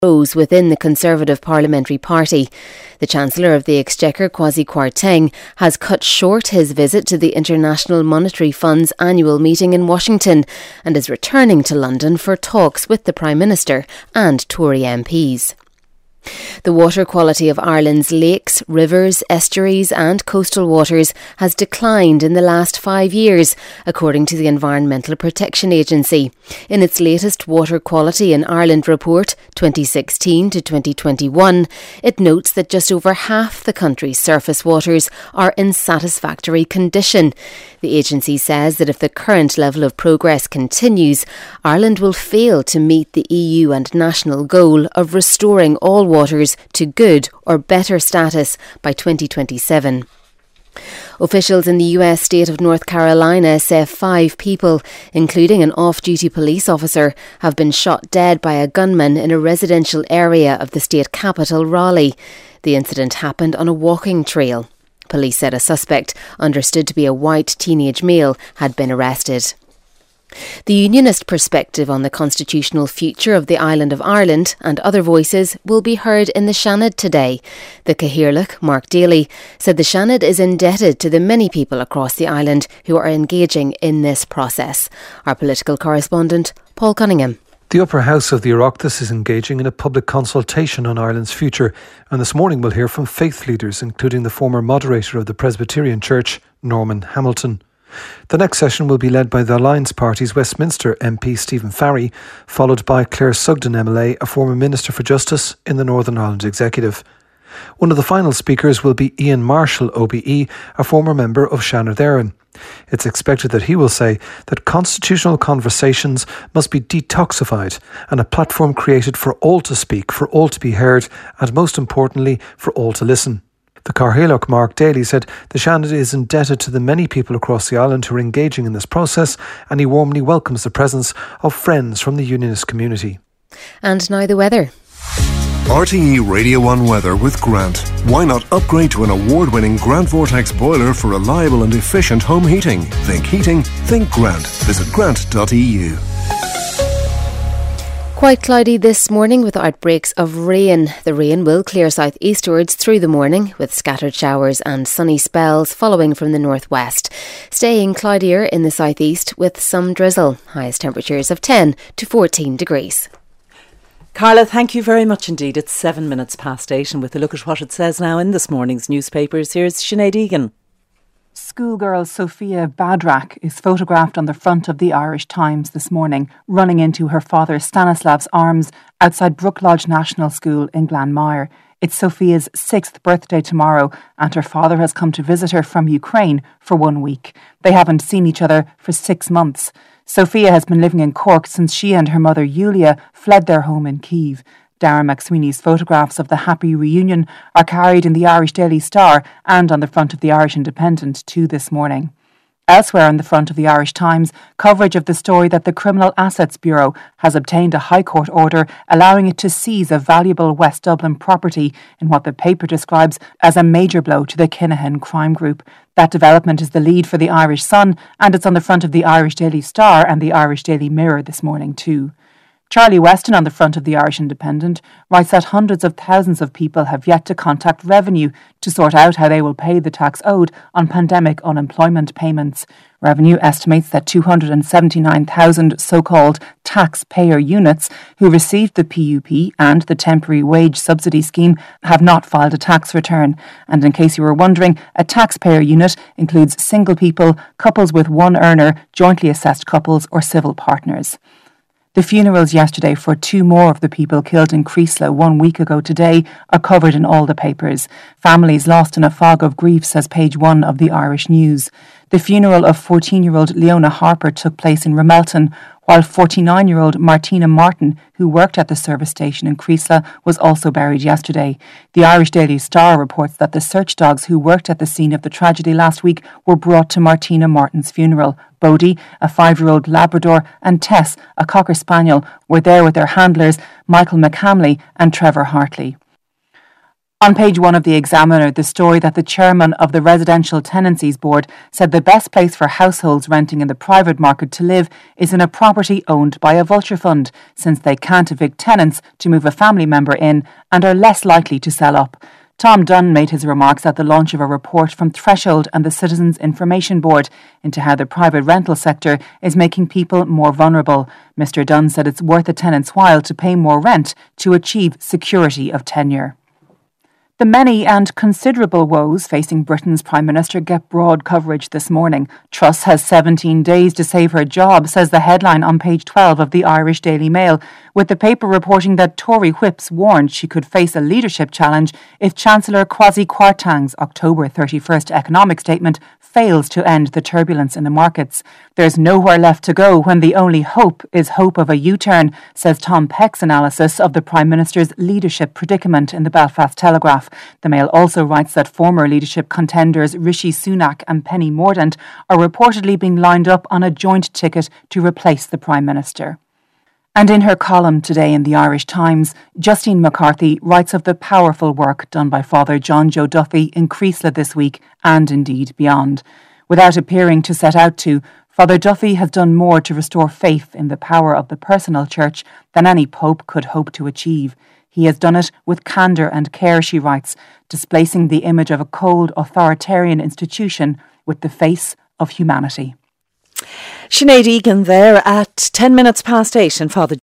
rose within the Conservative Parliamentary Party. The Chancellor of the Exchequer, Kwasi Kwarteng, has cut short his visit to the International Monetary Fund's annual meeting in Washington and is returning to London for talks with the Prime Minister and Tory MPs. The water quality of Ireland's lakes, rivers, estuaries and coastal waters has declined in the last 5 years, according to the Environmental Protection Agency. In its latest Water Quality in Ireland report, 2016 to 2021, it notes that just over half the country's surface waters are in satisfactory condition. The agency says that if the current level of progress continues, Ireland will fail to meet the EU and national goal of restoring all waters to good or better status by 2027. Officials in the US state of North Carolina say 5 people, including an off-duty police officer, have been shot dead by a gunman in a residential area of the state capital, Raleigh. The incident happened on a walking trail. Police said a suspect, understood to be a white teenage male, had been arrested. The Unionist perspective on the constitutional future of the island of Ireland and other voices will be heard in the Seanad today. The Cathaoirleach, Mark Daly, said the Seanad is indebted to the many people across the island who are engaging in this process. Our political correspondent, Paul Cunningham. The upper house of the Oireachtas is engaging in a public consultation on Ireland's future, and this morning we'll hear from faith leaders, including the former moderator of the Presbyterian Church, Norman Hamilton. The next session will be led by the Alliance Party's Westminster MP Stephen Farry, followed by Claire Sugden MLA, a former Minister for Justice in the Northern Ireland Executive. One of the final speakers will be Ian Marshall OBE, a former member of Seanad Éireann. It's expected that he will say that constitutional conversations must be detoxified and a platform created for all to speak, for all to be heard, and most importantly, for all to listen. The Cathaoirleach, Mark Daly, said the Seanad is indebted to the many people across the island who are engaging in this process, and he warmly welcomes the presence of friends from the Unionist community. And now the weather. RTE Radio 1 weather with Grant. Why not upgrade to an award-winning Grant Vortex boiler for reliable and efficient home heating? Think heating, think Grant. Visit grant.eu. Quite cloudy this morning with outbreaks of rain. The rain will clear southeastwards through the morning with scattered showers and sunny spells following from the northwest. Staying cloudier in the southeast with some drizzle. Highest temperatures of 10 to 14 degrees. Carla, thank you very much indeed. It's 7 minutes past 8, and with a look at what it says now in this morning's newspapers, here's Sinead Egan. Schoolgirl Sophia Badrak is photographed on the front of the Irish Times this morning, running into her father Stanislav's arms outside Brook Lodge National School in Glanmire. It's Sophia's 6th birthday tomorrow, and her father has come to visit her from Ukraine for 1 week. They haven't seen each other for 6 months. Sophia has been living in Cork since she and her mother Yulia fled their home in Kyiv. Darren McSweeney's photographs of the happy reunion are carried in the Irish Daily Star and on the front of the Irish Independent too this morning. Elsewhere on the front of the Irish Times, coverage of the story that the Criminal Assets Bureau has obtained a High Court order allowing it to seize a valuable West Dublin property in what the paper describes as a major blow to the Kinahan crime group. That development is the lead for the Irish Sun, and it's on the front of the Irish Daily Star and the Irish Daily Mirror this morning too. Charlie Weston on the front of the Irish Independent writes that hundreds of thousands of people have yet to contact Revenue to sort out how they will pay the tax owed on pandemic unemployment payments. Revenue estimates that 279,000 so-called taxpayer units who received the PUP and the Temporary Wage Subsidy Scheme have not filed a tax return. And in case you were wondering, a taxpayer unit includes single people, couples with one earner, jointly assessed couples or civil partners. The funerals yesterday for 2 more of the people killed in Creeslough 1 week ago today are covered in all the papers. Families lost in a fog of grief, says page 1 of the Irish News. The funeral of 14-year-old Leona Harper took place in Ramelton, while 49-year-old Martina Martin, who worked at the service station in Creeslough, was also buried yesterday. The Irish Daily Star reports that the search dogs who worked at the scene of the tragedy last week were brought to Martina Martin's funeral. Bodie, a 5-year-old Labrador, and Tess, a Cocker Spaniel, were there with their handlers Michael McCamley and Trevor Hartley. On page 1 of the Examiner, the story that the chairman of the Residential Tenancies Board said the best place for households renting in the private market to live is in a property owned by a vulture fund, since they can't evict tenants to move a family member in and are less likely to sell up. Tom Dunn made his remarks at the launch of a report from Threshold and the Citizens Information Board into how the private rental sector is making people more vulnerable. Mr Dunn said it's worth a tenant's while to pay more rent to achieve security of tenure. The many and considerable woes facing Britain's Prime Minister get broad coverage this morning. Truss has 17 days to save her job, says the headline on page 12 of the Irish Daily Mail, with the paper reporting that Tory whips warned she could face a leadership challenge if Chancellor Kwasi Kwarteng's October 31st economic statement fails to end the turbulence in the markets. There's nowhere left to go when the only hope is hope of a U-turn, says Tom Peck's analysis of the Prime Minister's leadership predicament in the Belfast Telegraph. The Mail also writes that former leadership contenders Rishi Sunak and Penny Mordaunt are reportedly being lined up on a joint ticket to replace the Prime Minister. And in her column today in the Irish Times, Justine McCarthy writes of the powerful work done by Father John Joe Duffy in Creasla this week and indeed beyond. Without appearing to set out to, Father Duffy has done more to restore faith in the power of the personal church than any pope could hope to achieve. He has done it with candour and care, she writes, displacing the image of a cold, authoritarian institution with the face of humanity. Sinead Egan there at 8:10 and Father